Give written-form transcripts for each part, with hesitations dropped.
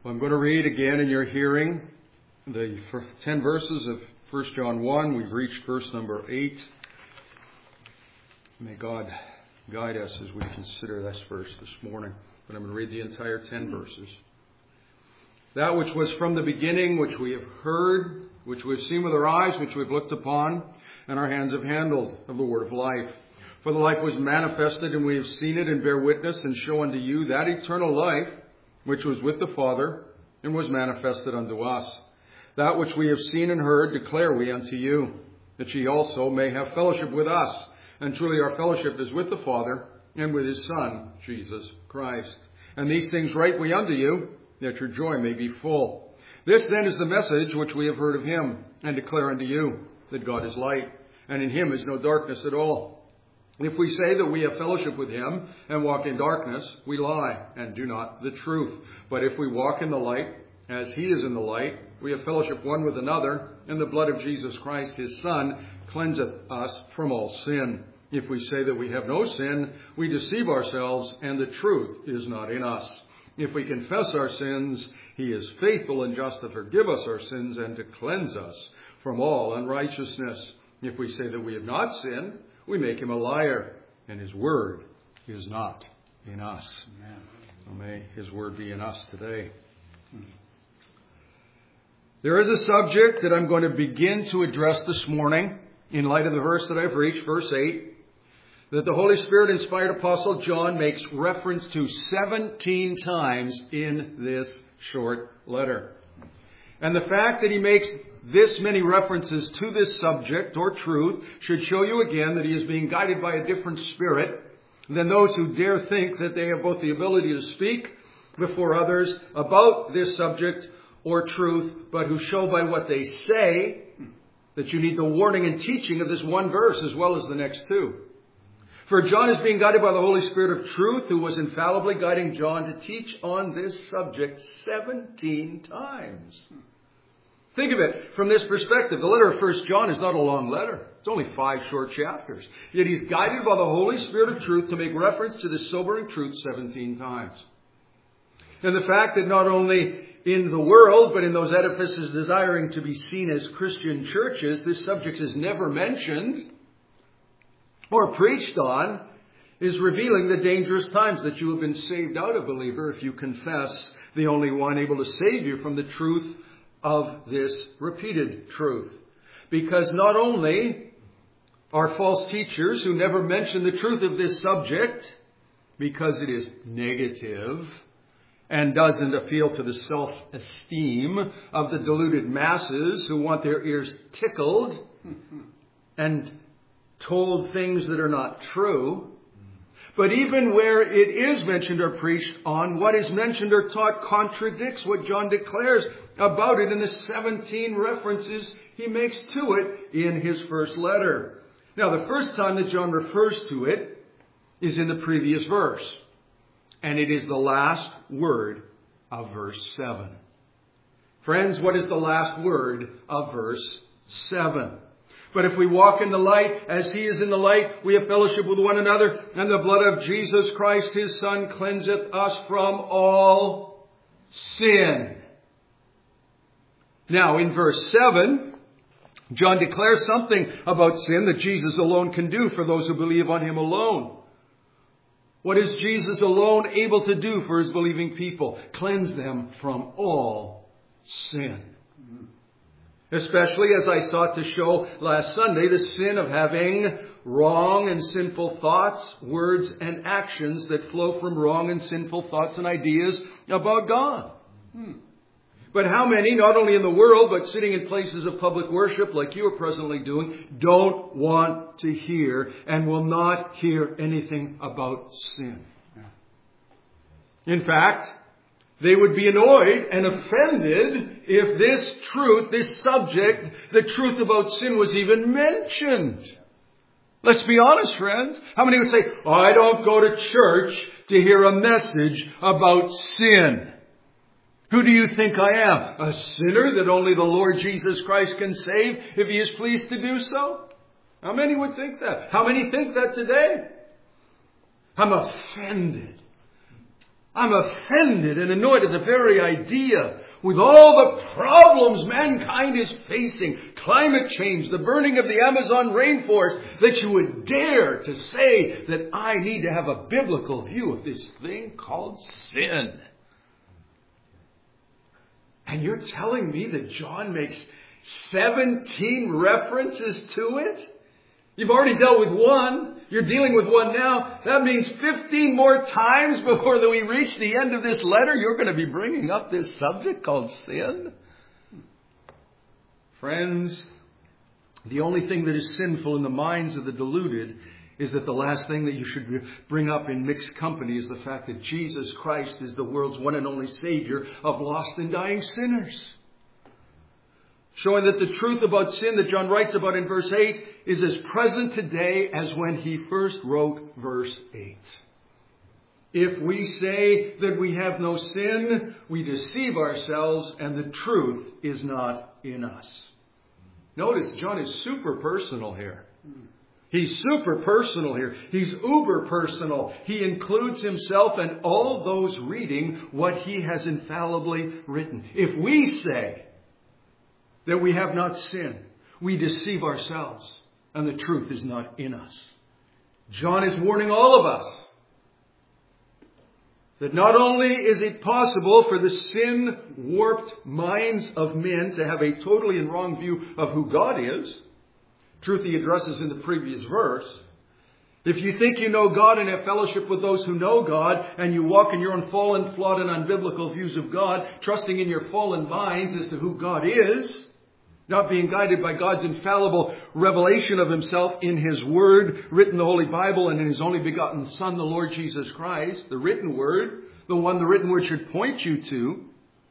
Well, I'm going to read again in your hearing the 10 verses of 1 John 1. We've reached verse number 8. May God guide us as we consider this verse this morning. But I'm going to read the entire 10 verses. That which was from the beginning, which we have heard, which we have seen with our eyes, which we have looked upon, and our hands have handled, of the word of life. For the life was manifested, and we have seen it, and bear witness, and show unto you that eternal life, which was with the Father, and was manifested unto us. That which we have seen and heard declare we unto you, that ye also may have fellowship with us. And truly our fellowship is with the Father, and with His Son, Jesus Christ. And these things write we unto you, that your joy may be full. This then is the message which we have heard of Him, and declare unto you, that God is light, and in Him is no darkness at all. If we say that we have fellowship with Him and walk in darkness, we lie and do not the truth. But if we walk in the light, as He is in the light, we have fellowship one with another, and the blood of Jesus Christ, His Son, cleanseth us from all sin. If we say that we have no sin, we deceive ourselves, and the truth is not in us. If we confess our sins, He is faithful and just to forgive us our sins and to cleanse us from all unrighteousness. If we say that we have not sinned, we make Him a liar, and His word is not in us. Amen. So may His word be in us today. There is a subject that I'm going to begin to address this morning in light of the verse that I've reached, verse 8, that the Holy Spirit-inspired Apostle John makes reference to 17 times in this short letter. And the fact that he makes this many references to this subject or truth should show you again that he is being guided by a different spirit than those who dare think that they have both the ability to speak before others about this subject or truth, but who show by what they say that you need the warning and teaching of this one verse as well as the next two. For John is being guided by the Holy Spirit of truth, who was infallibly guiding John to teach on this subject 17 times. Think of it from this perspective. The letter of 1 John is not a long letter. It's only 5 short chapters. Yet he's guided by the Holy Spirit of truth to make reference to this sobering truth 17 times. And the fact that not only in the world, but in those edifices desiring to be seen as Christian churches, this subject is never mentioned or preached on, is revealing the dangerous times that you have been saved out of, believer, if you confess the only one able to save you from the truth of this repeated truth. Because not only are false teachers who never mention the truth of this subject because it is negative and doesn't appeal to the self-esteem of the deluded masses who want their ears tickled and told things that are not true. But even where it is mentioned or preached on, what is mentioned or taught contradicts what John declares about it in the 17 references he makes to it in his first letter. Now, the first time that John refers to it is in the previous verse. And it is the last word of verse 7. Friends, what is the last word of verse 7? But if we walk in the light, as He is in the light, we have fellowship with one another, and the blood of Jesus Christ, His Son, cleanseth us from all sin. Now, in verse 7, John declares something about sin that Jesus alone can do for those who believe on Him alone. What is Jesus alone able to do for His believing people? Cleanse them from all sin. Especially, as I sought to show last Sunday, the sin of having wrong and sinful thoughts, words, and actions that flow from wrong and sinful thoughts and ideas about God. But how many, not only in the world, but sitting in places of public worship like you are presently doing, don't want to hear and will not hear anything about sin? In fact, they would be annoyed and offended if this truth, this subject, the truth about sin was even mentioned. Let's be honest, friends. How many would say, I don't go to church to hear a message about sin? Who do you think I am? A sinner that only the Lord Jesus Christ can save if He is pleased to do so? How many would think that? How many think that today? I'm offended I'm offended and annoyed at the very idea, with all the problems mankind is facing, climate change, the burning of the Amazon rainforest, that you would dare to say that I need to have a biblical view of this thing called sin. And you're telling me that John makes 17 references to it? You've already dealt with one. You're dealing with one now. That means 15 more times before we reach the end of this letter, you're going to be bringing up this subject called sin. Friends, the only thing that is sinful in the minds of the deluded is that the last thing that you should bring up in mixed company is the fact that Jesus Christ is the world's one and only Savior of lost and dying sinners. Showing that the truth about sin that John writes about in verse 8 is as present today as when he first wrote verse 8. If we say that we have no sin, we deceive ourselves and the truth is not in us. Notice John is super personal here. He's super personal here. He's uber personal. He includes himself and all those reading what he has infallibly written. If we say that we have not sinned, we deceive ourselves, and the truth is not in us. John is warning all of us that not only is it possible for the sin-warped minds of men to have a totally and wrong view of who God is, truth he addresses in the previous verse. If you think you know God and have fellowship with those who know God, and you walk in your own fallen, flawed, and unbiblical views of God, trusting in your fallen minds as to who God is, not being guided by God's infallible revelation of himself in his word, written the Holy Bible, and in his only begotten Son, the Lord Jesus Christ, the written word, the one the written word should point you to.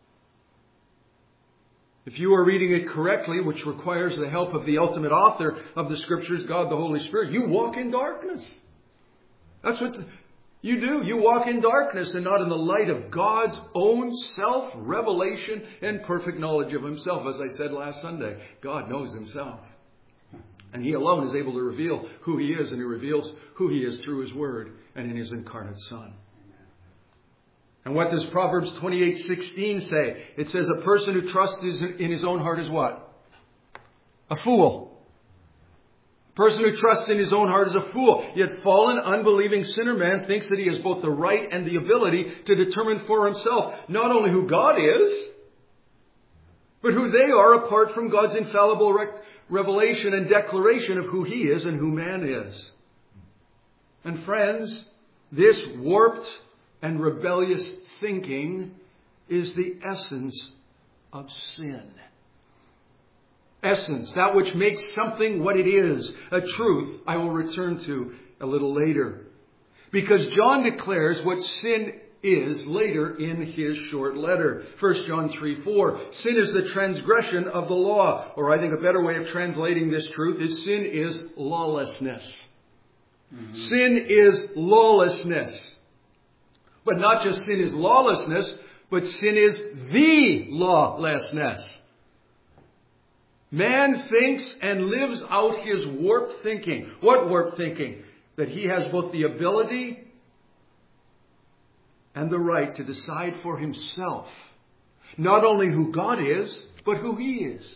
If you are reading it correctly, which requires the help of the ultimate author of the Scriptures, God the Holy Spirit, you walk in darkness. That's what you do. You walk in darkness and not in the light of God's own self-revelation and perfect knowledge of himself. As I said last Sunday, God knows himself. And he alone is able to reveal who he is, and he reveals who he is through his word and in his incarnate Son. And what does Proverbs 28:16 say? It says a person who trusts in his own heart is what? A fool. A person who trusts in his own heart is a fool. Yet fallen, unbelieving sinner man thinks that he has both the right and the ability to determine for himself not only who God is, but who they are apart from God's infallible revelation and declaration of who he is and who man is. And friends, this warped and rebellious thinking is the essence of sin. Essence, that which makes something what it is, a truth I will return to a little later. Because John declares what sin is later in his short letter. 1 John 3:4. Sin is the transgression of the law. Or I think a better way of translating this truth is sin is lawlessness. Mm-hmm. Sin is lawlessness. But not just sin is lawlessness, but sin is the lawlessness. Man thinks and lives out his warped thinking. What warped thinking? That he has both the ability and the right to decide for himself not only who God is, but who he is.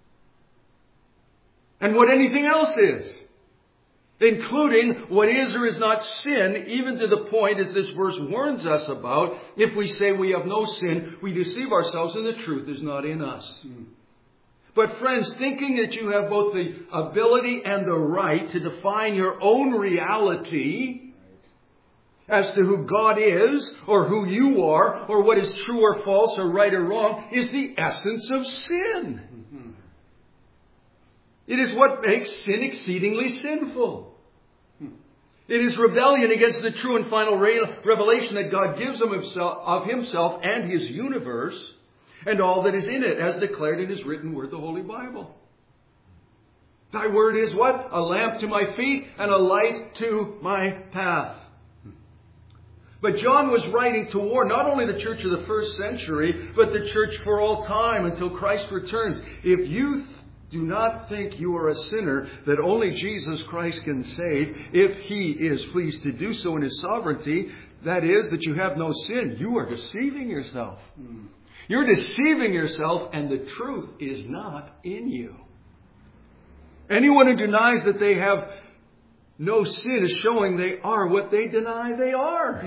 And what anything else is. Including what is or is not sin, even to the point, as this verse warns us about, if we say we have no sin, we deceive ourselves and the truth is not in us. But friends, thinking that you have both the ability and the right to define your own reality as to who God is, or who you are, or what is true or false, or right or wrong, is the essence of sin. It is what makes sin exceedingly sinful. It is rebellion against the true and final revelation that God gives of himself and his universe and all that is in it, as declared in his written word, the Holy Bible. Thy word is what? A lamp to my feet and a light to my path. But John was writing to warn not only the church of the first century, but the church for all time until Christ returns. If you do not think you are a sinner that only Jesus Christ can save, if he is pleased to do so in his sovereignty, that is, that you have no sin, you are deceiving yourself. You're deceiving yourself, and the truth is not in you. Anyone who denies that they have no sin is showing they are what they deny they are.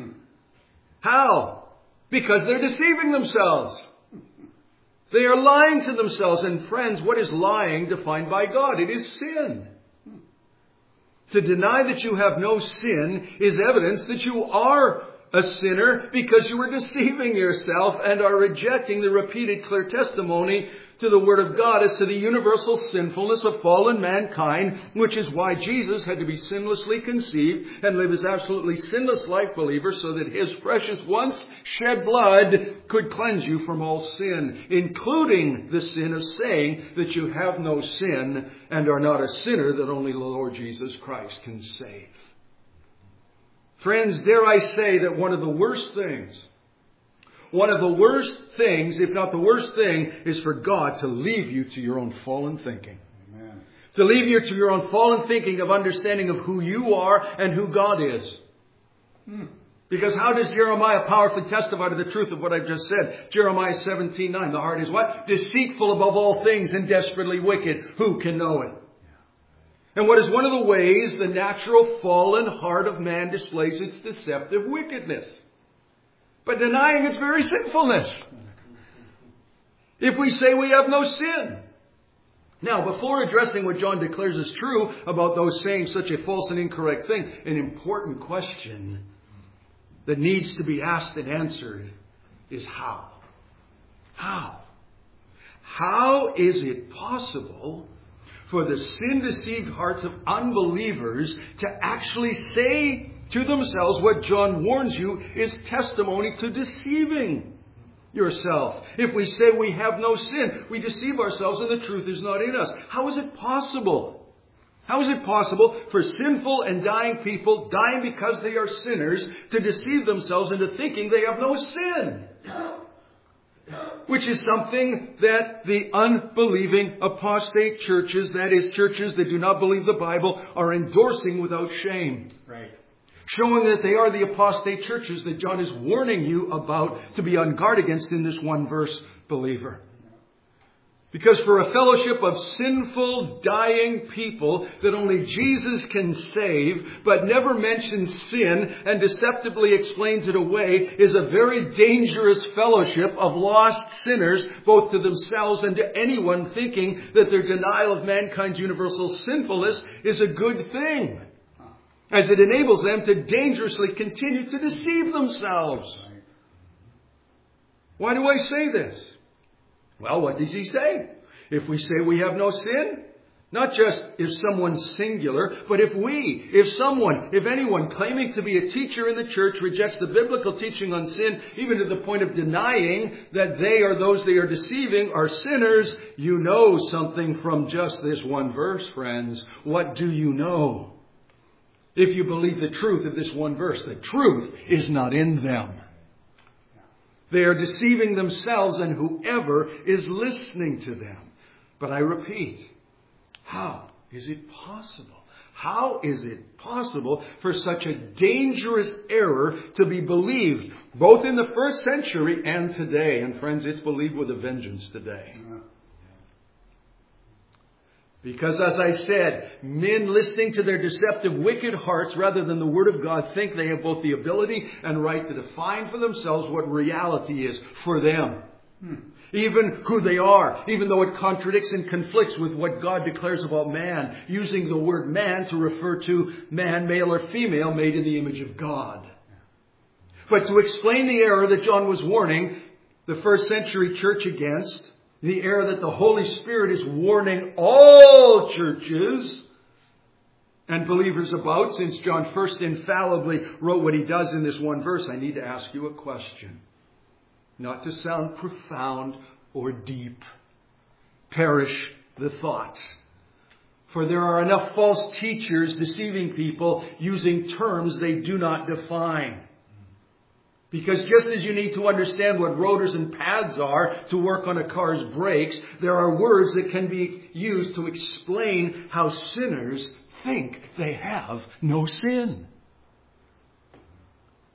How? Because they're deceiving themselves. They are lying to themselves. And friends, what is lying defined by God? It is sin. To deny that you have no sin is evidence that you are a sinner because you are deceiving yourself and are rejecting the repeated clear testimony to the Word of God as to the universal sinfulness of fallen mankind, which is why Jesus had to be sinlessly conceived and live his absolutely sinless life, believer, so that his precious once shed blood could cleanse you from all sin, including the sin of saying that you have no sin and are not a sinner that only the Lord Jesus Christ can save. Friends, dare I say that one of the worst things, if not the worst thing, is for God to leave you to your own fallen thinking. Amen. To leave you to your own fallen thinking of understanding of who you are and who God is. Because how does Jeremiah powerfully testify to the truth of what I've just said? Jeremiah 17:9, the heart is what? Deceitful above all things and desperately wicked. Who can know it? And what is one of the ways the natural fallen heart of man displays its deceptive wickedness? By denying its very sinfulness. If we say we have no sin. Now, before addressing what John declares is true about those saying such a false and incorrect thing, an important question that needs to be asked and answered is how? How? How is it possible for the sin-deceived hearts of unbelievers to actually say to themselves what John warns you is testimony to deceiving yourself? If we say we have no sin, we deceive ourselves and the truth is not in us. How is it possible? How is it possible for sinful and dying people, dying because they are sinners, to deceive themselves into thinking they have no sin? Which is something that the unbelieving apostate churches, that is, churches that do not believe the Bible, are endorsing without shame. Right. Showing that they are the apostate churches that John is warning you about to be on guard against in this one verse, believer. Because for a fellowship of sinful, dying people that only Jesus can save, but never mentions sin and deceptively explains it away, is a very dangerous fellowship of lost sinners, both to themselves and to anyone thinking that their denial of mankind's universal sinfulness is a good thing, as it enables them to dangerously continue to deceive themselves. Why do I say this? Well, what does he say? If we say we have no sin, not just if someone's singular, but if anyone claiming to be a teacher in the church rejects the biblical teaching on sin, even to the point of denying that they or those they are deceiving are sinners, you know something from just this one verse, friends. What do you know? If you believe the truth of this one verse, the truth is not in them. They are deceiving themselves and whoever is listening to them. But I repeat, how is it possible? How is it possible for such a dangerous error to be believed both in the first century and today? And friends, it's believed with a vengeance today. Because as I said, men listening to their deceptive, wicked hearts rather than the Word of God think they have both the ability and right to define for themselves what reality is for them. Even who they are, even though it contradicts and conflicts with what God declares about man, using the word man to refer to man, male or female, made in the image of God. But to explain the error that John was warning the first century church against, the error that the Holy Spirit is warning all churches and believers about, since John first infallibly wrote what he does in this one verse, I need to ask you a question. Not to sound profound or deep. Perish the thoughts. For there are enough false teachers deceiving people using terms they do not define. Because just as you need to understand what rotors and pads are to work on a car's brakes, there are words that can be used to explain how sinners think they have no sin.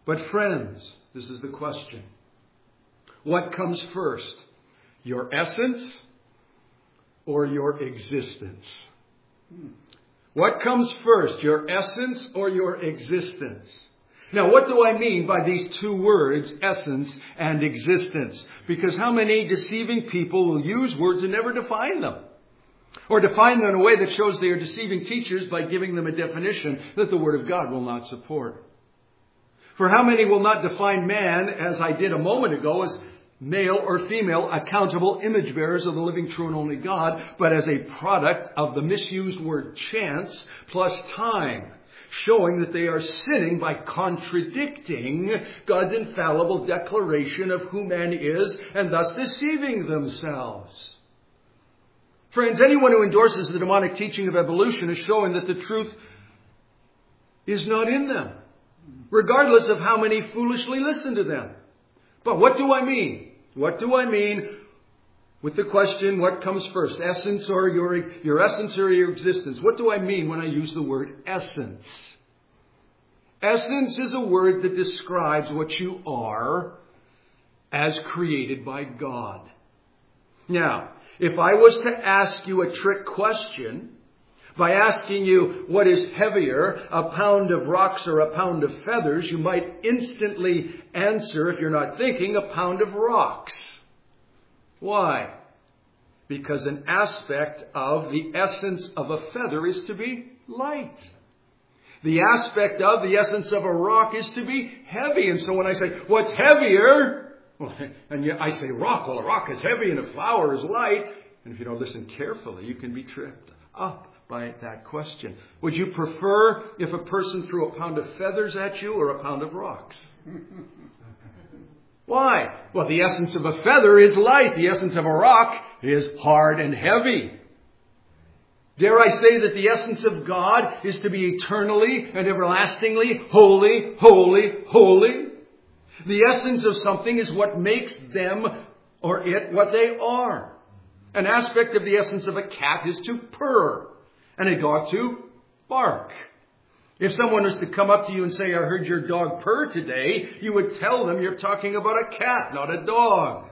But friends, this is the question. What comes first? Your essence or your existence? What comes first? Your essence or your existence? Now, what do I mean by these two words, essence and existence? Because how many deceiving people will use words and never define them? Or define them in a way that shows they are deceiving teachers by giving them a definition that the Word of God will not support. For how many will not define man, as I did a moment ago, as male or female, accountable image bearers of the living, true, and only God, but as a product of the misused word chance plus time, showing that they are sinning by contradicting God's infallible declaration of who man is and thus deceiving themselves. Friends, anyone who endorses the demonic teaching of evolution is showing that the truth is not in them, regardless of how many foolishly listen to them. But what do I mean? What do I mean with the question, what comes first, essence or your essence or your existence? What do I mean when I use the word essence? Essence is a word that describes what you are as created by God. Now, if I was to ask you a trick question by asking you what is heavier, a pound of rocks or a pound of feathers, you might instantly answer, if you're not thinking, a pound of rocks. Why? Because an aspect of the essence of a feather is to be light. The aspect of the essence of a rock is to be heavy. And so when I say, what's heavier? Well, and I say rock. Well, a rock is heavy and a flower is light. And if you don't listen carefully, you can be tripped up by that question. Would you prefer if a person threw a pound of feathers at you or a pound of rocks? Why? Well, the essence of a feather is light. The essence of a rock is hard and heavy. Dare I say that the essence of God is to be eternally and everlastingly holy, holy, holy? The essence of something is what makes them or it what they are. An aspect of the essence of a cat is to purr, and a dog to bark. If someone was to come up to you and say, I heard your dog purr today, you would tell them you're talking about a cat, not a dog.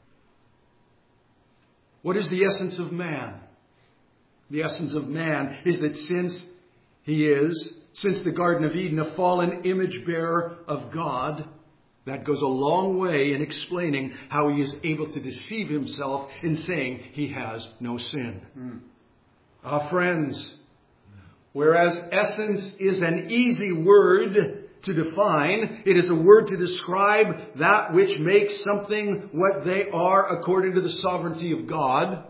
What is the essence of man? The essence of man is that since the Garden of Eden, a fallen image bearer of God, that goes a long way in explaining how he is able to deceive himself in saying he has no sin. Friends, whereas essence is an easy word to define, it is a word to describe that which makes something what they are according to the sovereignty of God.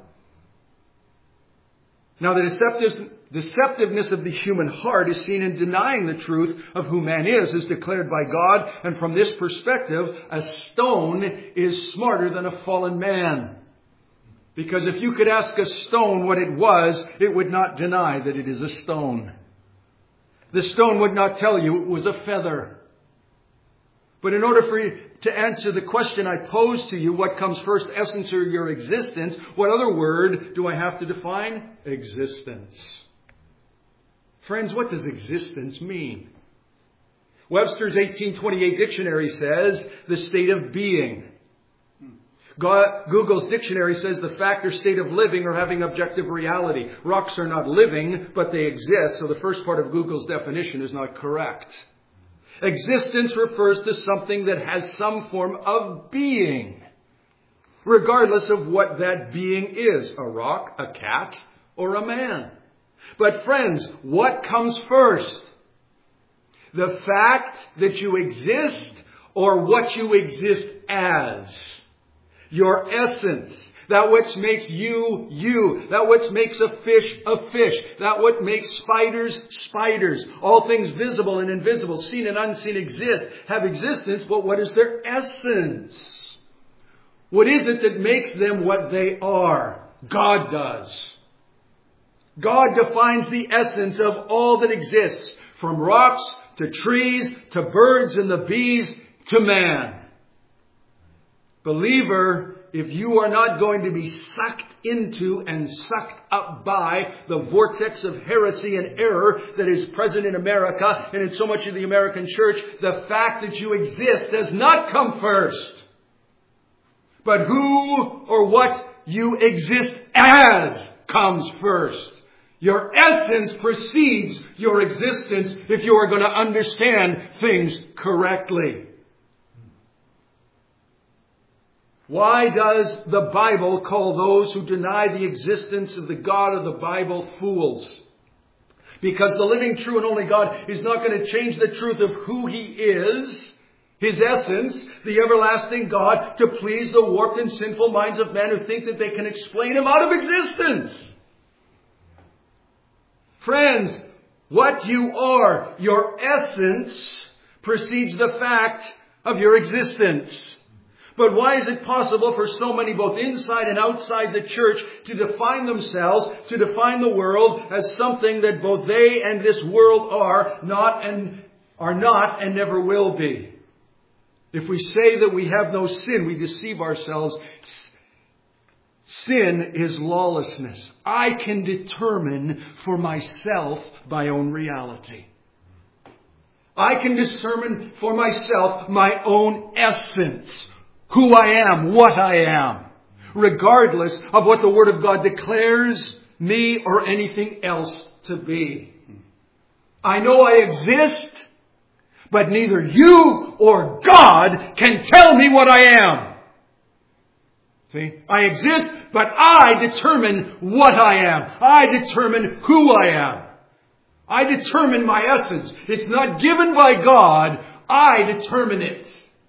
Now, the deceptiveness of the human heart is seen in denying the truth of who man is, as declared by God. And from this perspective, a stone is smarter than a fallen man. Because if you could ask a stone what it was, it would not deny that it is a stone. The stone would not tell you it was a feather. But in order for you to answer the question I pose to you, what comes first, essence or your existence, what other word do I have to define? Existence. Friends, what does existence mean? Webster's 1828 dictionary says the state of being. Google's dictionary says the fact or state of living or having objective reality. Rocks are not living, but they exist, so the first part of Google's definition is not correct. Existence refers to something that has some form of being, regardless of what that being is, a rock, a cat, or a man. But friends, what comes first? The fact that you exist or what you exist as? Your essence, that which makes you, you, that which makes a fish, that what makes spiders, spiders. All things visible and invisible, seen and unseen exist, have existence, but what is their essence? What is it that makes them what they are? God does. God defines the essence of all that exists, from rocks to trees to birds and the bees to man. Believer, if you are not going to be sucked into and sucked up by the vortex of heresy and error that is present in America and in so much of the American church, the fact that you exist does not come first. But who or what you exist as comes first. Your essence precedes your existence if you are going to understand things correctly. Why does the Bible call those who deny the existence of the God of the Bible fools? Because the living, true, and only God is not going to change the truth of who He is, His essence, the everlasting God, to please the warped and sinful minds of men who think that they can explain Him out of existence. Friends, what you are, your essence, precedes the fact of your existence. But why is it possible for so many, both inside and outside the church, to define themselves, to define the world as something that both they and this world are not and never will be? If we say that we have no sin, we deceive ourselves. Sin is lawlessness. I can determine for myself my own reality. I can determine for myself my own essence. Who I am, what I am, regardless of what the Word of God declares me or anything else to be. I know I exist, but neither you or God can tell me what I am. See? I exist, but I determine what I am. I determine who I am. I determine my essence. It's not given by God. I determine it.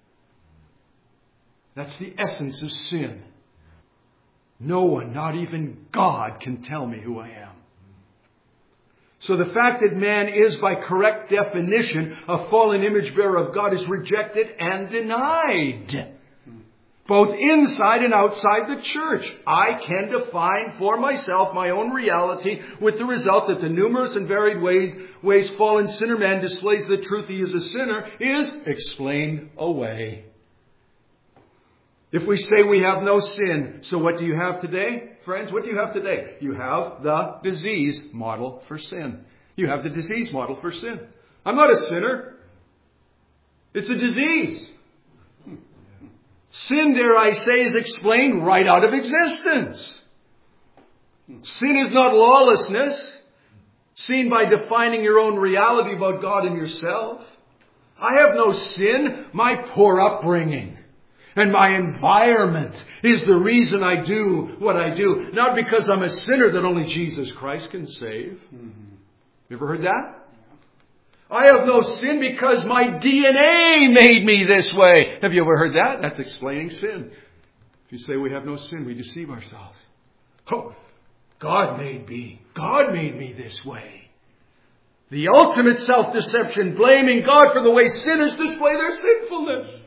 That's the essence of sin. No one, not even God, can tell me who I am. So the fact that man is, by correct definition, a fallen image bearer of God is rejected and denied. Both inside and outside the church. I can define for myself my own reality, with the result that the numerous and varied ways fallen sinner man displays the truth he is a sinner is explained away. If we say we have no sin, so what do you have today? Friends, what do you have today? You have the disease model for sin. You have the disease model for sin. I'm not a sinner. It's a disease. Sin, dare I say, is explained right out of existence. Sin is not lawlessness, seen by defining your own reality about God and yourself. I have no sin. My poor upbringing and my environment is the reason I do what I do. Not because I'm a sinner that only Jesus Christ can save. You ever heard that? I have no sin because my DNA made me this way. Have you ever heard that? That's explaining sin. If you say we have no sin, we deceive ourselves. Oh, God made me. God made me this way. The ultimate self-deception, blaming God for the way sinners display their sinfulness.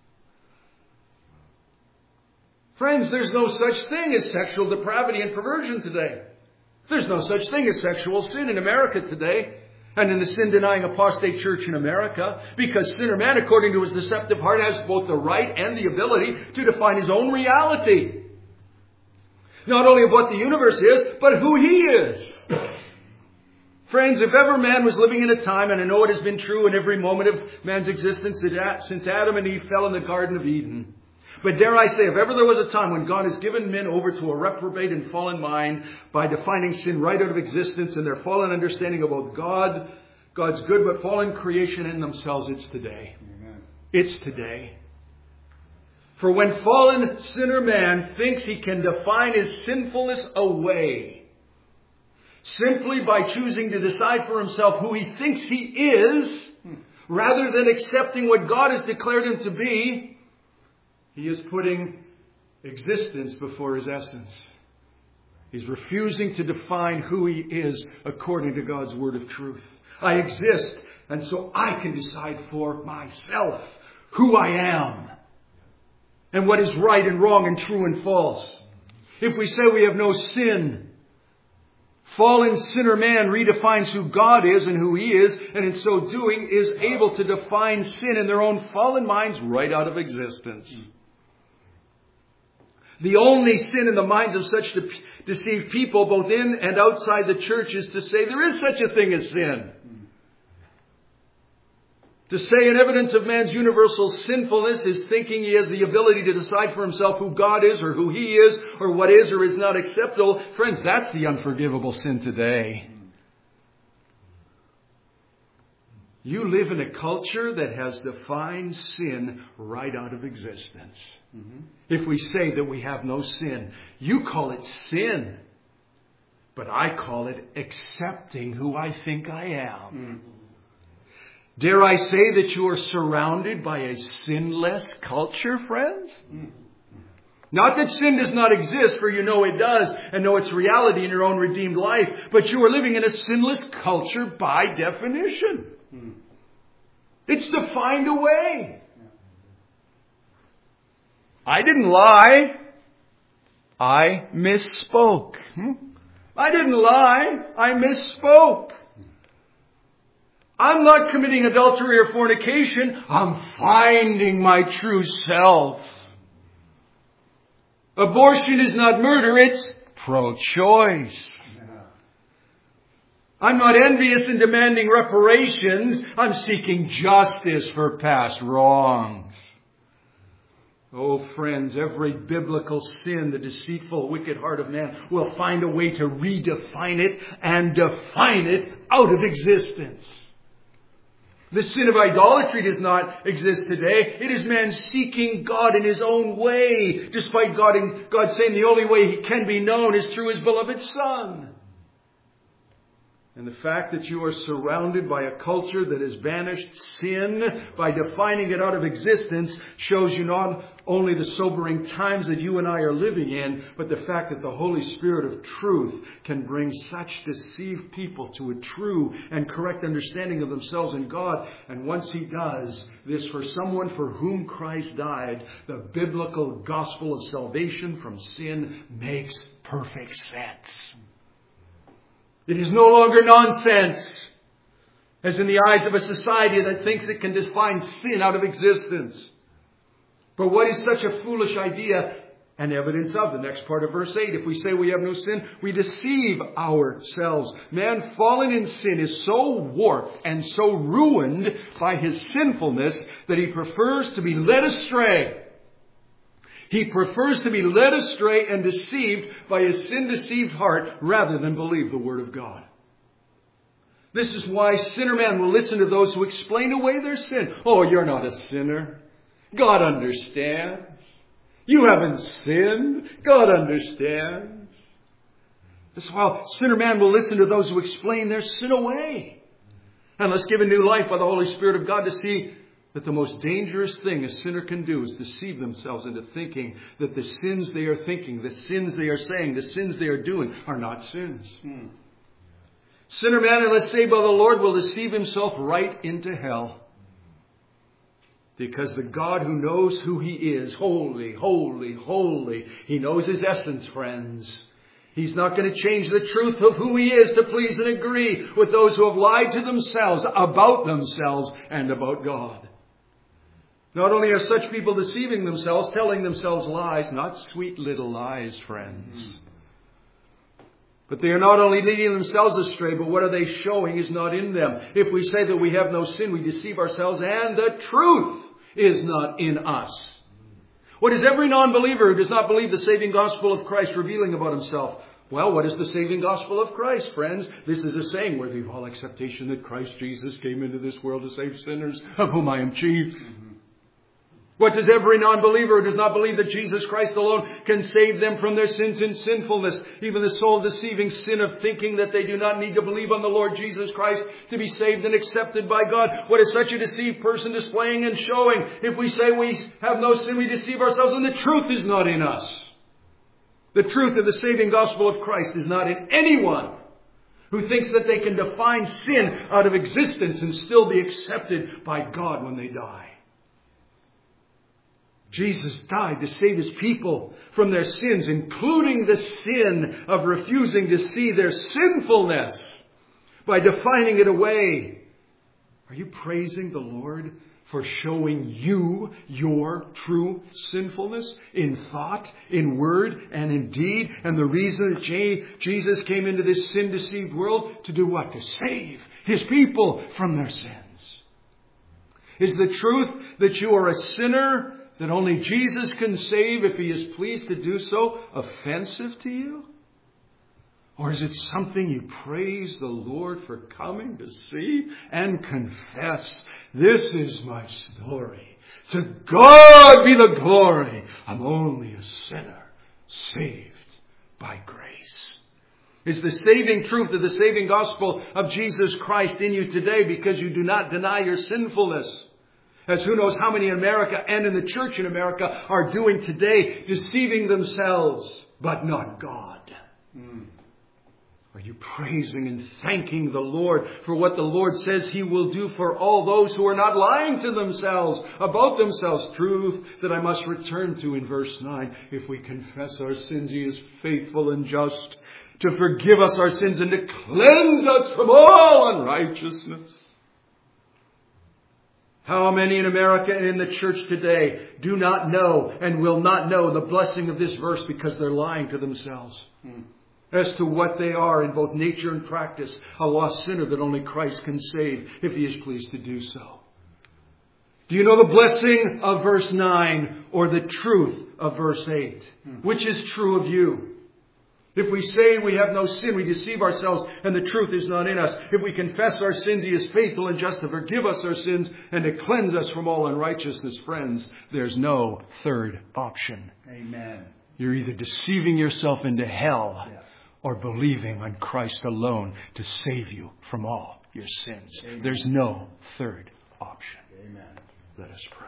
Friends, there's no such thing as sexual depravity and perversion today. There's no such thing as sexual sin in America today and in the sin-denying apostate church in America, because sinner man, according to his deceptive heart, has both the right and the ability to define his own reality. Not only of what the universe is, but who he is. Friends, if ever man was living in a time, and I know it has been true in every moment of man's existence since Adam and Eve fell in the Garden of Eden, but dare I say, if ever there was a time when God has given men over to a reprobate and fallen mind by defining sin right out of existence and their fallen understanding of both God, God's good but fallen creation in themselves, it's today. Amen. It's today. For when fallen sinner man thinks he can define his sinfulness away, simply by choosing to decide for himself who he thinks he is, rather than accepting what God has declared him to be, he is putting existence before his essence. He's refusing to define who he is according to God's word of truth. I exist, and so I can decide for myself who I am and what is right and wrong and true and false. If we say we have no sin, fallen sinner man redefines who God is and who he is, and in so doing is able to define sin in their own fallen minds right out of existence. The only sin in the minds of such deceived people, both in and outside the church, is to say there is such a thing as sin. To say an evidence of man's universal sinfulness is thinking he has the ability to decide for himself who God is or who he is or what is or is not acceptable. Friends, that's the unforgivable sin today. You live in a culture that has defined sin right out of existence. If we say that we have no sin, you call it sin. But I call it accepting who I think I am. Dare I say that you are surrounded by a sinless culture, friends? Not that sin does not exist, for you know it does, and know its reality in your own redeemed life, but you are living in a sinless culture by definition. It's defined away. I didn't lie. I misspoke. I didn't lie. I misspoke. I'm not committing adultery or fornication. I'm finding my true self. Abortion is not murder. It's pro-choice. I'm not envious and demanding reparations. I'm seeking justice for past wrongs. Oh, friends, every biblical sin, the deceitful, wicked heart of man, will find a way to redefine it and define it out of existence. The sin of idolatry does not exist today. It is man seeking God in his own way, despite God saying the only way he can be known is through his beloved Son. And the fact that you are surrounded by a culture that has banished sin by defining it out of existence shows you not only the sobering times that you and I are living in, but the fact that the Holy Spirit of truth can bring such deceived people to a true and correct understanding of themselves and God. And once He does this for someone for whom Christ died, the biblical gospel of salvation from sin makes perfect sense. It is no longer nonsense, as in the eyes of a society that thinks it can define sin out of existence. But what is such a foolish idea and evidence of? The next part of verse 8. If we say we have no sin, we deceive ourselves. Man fallen in sin is so warped and so ruined by his sinfulness that he prefers to be led astray. He prefers to be led astray and deceived by his sin-deceived heart rather than believe the Word of God. This is why sinner man will listen to those who explain away their sin. Oh, you're not a sinner. God understands. You haven't sinned. God understands. This is why sinner man will listen to those who explain their sin away. And let's give a new life by the Holy Spirit of God to see that the most dangerous thing a sinner can do is deceive themselves into thinking that the sins they are thinking, the sins they are saying, the sins they are doing are not sins. Sinner man, unless saved by the Lord, will deceive himself right into hell. Because the God who knows who He is, holy, holy, holy, He knows His essence, friends. He's not going to change the truth of who He is to please and agree with those who have lied to themselves and about God. Not only are such people deceiving themselves, telling themselves lies, not sweet little lies, friends. But they are not only leading themselves astray, but what are they showing is not in them. If we say that we have no sin, we deceive ourselves, and the truth is not in us. What is every non-believer who does not believe the saving gospel of Christ revealing about himself? Well, what is the saving gospel of Christ, friends? This is a saying worthy of all acceptation that Christ Jesus came into this world to save sinners, of whom I am chief. What does every non-believer who does not believe that Jesus Christ alone can save them from their sins and sinfulness, even the soul-deceiving sin of thinking that they do not need to believe on the Lord Jesus Christ to be saved and accepted by God? What is such a deceived person displaying and showing? If we say we have no sin, we deceive ourselves, and the truth is not in us. The truth of the saving gospel of Christ is not in anyone who thinks that they can define sin out of existence and still be accepted by God when they die. Jesus died to save His people from their sins, including the sin of refusing to see their sinfulness by defining it away. Are you praising the Lord for showing you your true sinfulness in thought, in word, and in deed. And the reason that Jesus came into this sin-deceived world to do what? To save His people from their sins. Is the truth that you are a sinner, that only Jesus can save if He is pleased to do so, offensive to you? Or is it something you praise the Lord for coming to see and confess? This is my story. To God be the glory. I'm only a sinner saved by grace. Is the saving truth of the saving gospel of Jesus Christ in you today because you do not deny your sinfulness? As who knows how many in America and in the church in America are doing today, deceiving themselves, but not God. Are you praising and thanking the Lord for what the Lord says He will do for all those who are not lying to themselves, about themselves? Truth that I must return to in verse 9. If we confess our sins, He is faithful and just to forgive us our sins and to cleanse us from all unrighteousness. How many in America and in the church today do not know and will not know the blessing of this verse because they're lying to themselves as to what they are in both nature and practice, a lost sinner that only Christ can save if He is pleased to do so? Do you know the blessing of verse 9 or the truth of verse 8? Which is true of you? If we say we have no sin, we deceive ourselves and the truth is not in us. If we confess our sins, He is faithful and just to forgive us our sins and to cleanse us from all unrighteousness. Friends, there's no third option. Amen. You're either deceiving yourself into hell or believing on Christ alone to save you from all your sins. Amen. There's no third option. Amen. Let us pray.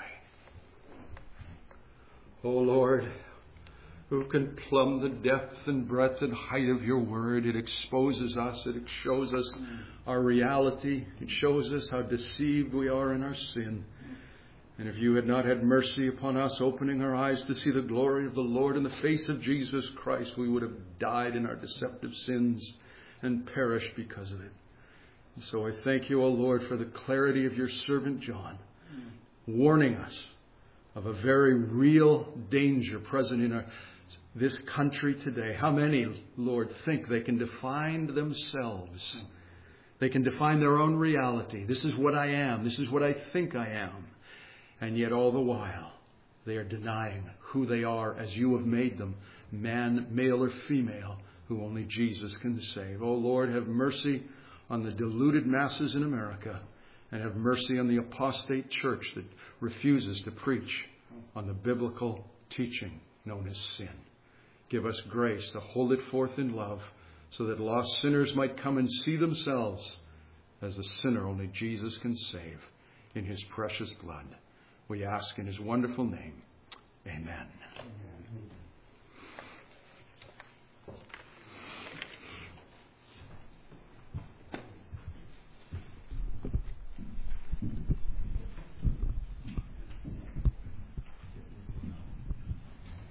O Lord, who can plumb the depth and breadth and height of your word? It exposes us. It shows us our reality. It shows us how deceived we are in our sin. And if you had not had mercy upon us, opening our eyes to see the glory of the Lord in the face of Jesus Christ, we would have died in our deceptive sins and perished because of it. And so I thank you, O Lord, for the clarity of your servant John, warning us of a very real danger present in this country today. How many, Lord, think they can define themselves? They can define their own reality. This is what I am. This is what I think I am. And yet all the while, they are denying who they are as you have made them, man, male or female, who only Jesus can save. Oh Lord, have mercy on the deluded masses in America, and have mercy on the apostate church that refuses to preach on the biblical teaching known as sin. Give us grace to hold it forth in love, so that lost sinners might come and see themselves as the sinner only Jesus can save in His precious blood. We ask in His wonderful name. Amen.